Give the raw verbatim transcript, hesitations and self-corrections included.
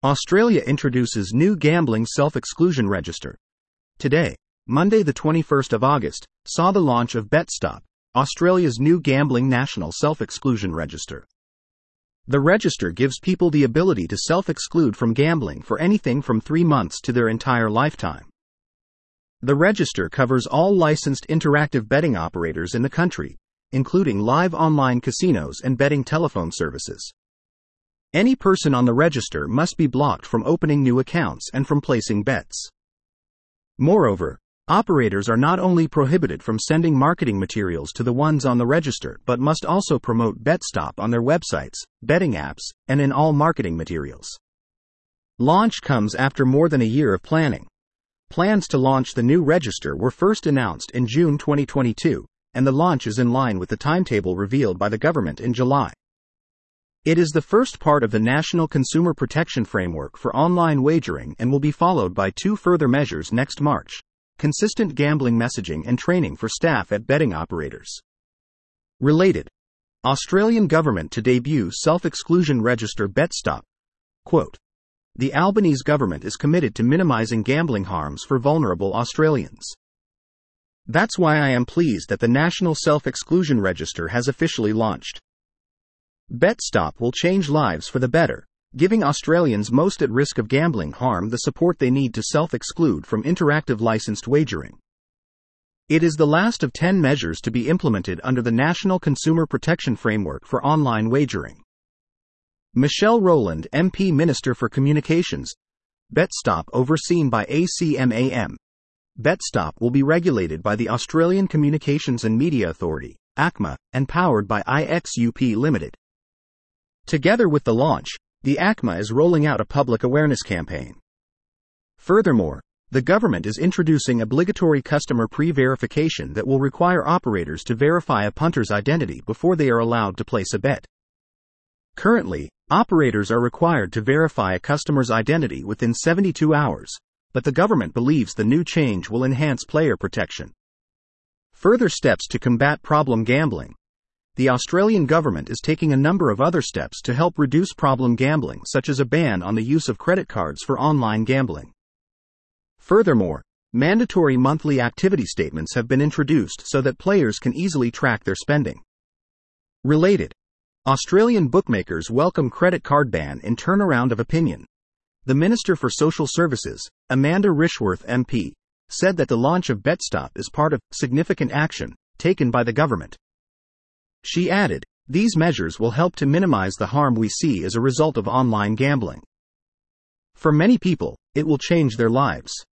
Australia introduces new gambling self-exclusion register. Today, Monday the twenty-first of August, saw the launch of BetStop, Australia's new gambling national self-exclusion register. The register gives people the ability to self-exclude from gambling for anything from three months to their entire lifetime. The register covers all licensed interactive betting operators in the country, including live online casinos and betting telephone services. Any person on the register must be blocked from opening new accounts and from placing bets. Moreover, operators are not only prohibited from sending marketing materials to the ones on the register but must also promote BetStop on their websites, betting apps, and in all marketing materials. Launch comes after more than a year of planning. Plans to launch the new register were first announced in June twenty twenty-two, and the launch is in line with the timetable revealed by the government in July. It is the first part of the National Consumer Protection Framework for online wagering and will be followed by two further measures next March: consistent gambling messaging and training for staff at betting operators. Related. Australian government to debut self-exclusion register BetStop. Quote, "The Albanese government is committed to minimising gambling harms for vulnerable Australians. That's why I am pleased that the National Self-Exclusion Register has officially launched. BetStop will change lives for the better, giving Australians most at risk of gambling harm the support they need to self-exclude from interactive licensed wagering. It is the last of ten measures to be implemented under the National Consumer Protection Framework for online wagering." Michelle Rowland, M P Minister for Communications. BetStop overseen by A C M A M. BetStop will be regulated by the Australian Communications and Media Authority, A C M A, and powered by I X U P Limited. Together with the launch, the A C M A is rolling out a public awareness campaign. Furthermore, the government is introducing obligatory customer pre-verification that will require operators to verify a punter's identity before they are allowed to place a bet. Currently, operators are required to verify a customer's identity within seventy-two hours, but the government believes the new change will enhance player protection. Further steps to combat problem gambling. The Australian government is taking a number of other steps to help reduce problem gambling, such as a ban on the use of credit cards for online gambling. Furthermore, mandatory monthly activity statements have been introduced so that players can easily track their spending. Related. Australian bookmakers welcome credit card ban in turnaround of opinion. The Minister for Social Services, Amanda Rishworth M P, said that the launch of BetStop is part of significant action taken by the government. She added, "These measures will help to minimize the harm we see as a result of online gambling. For many people, it will change their lives."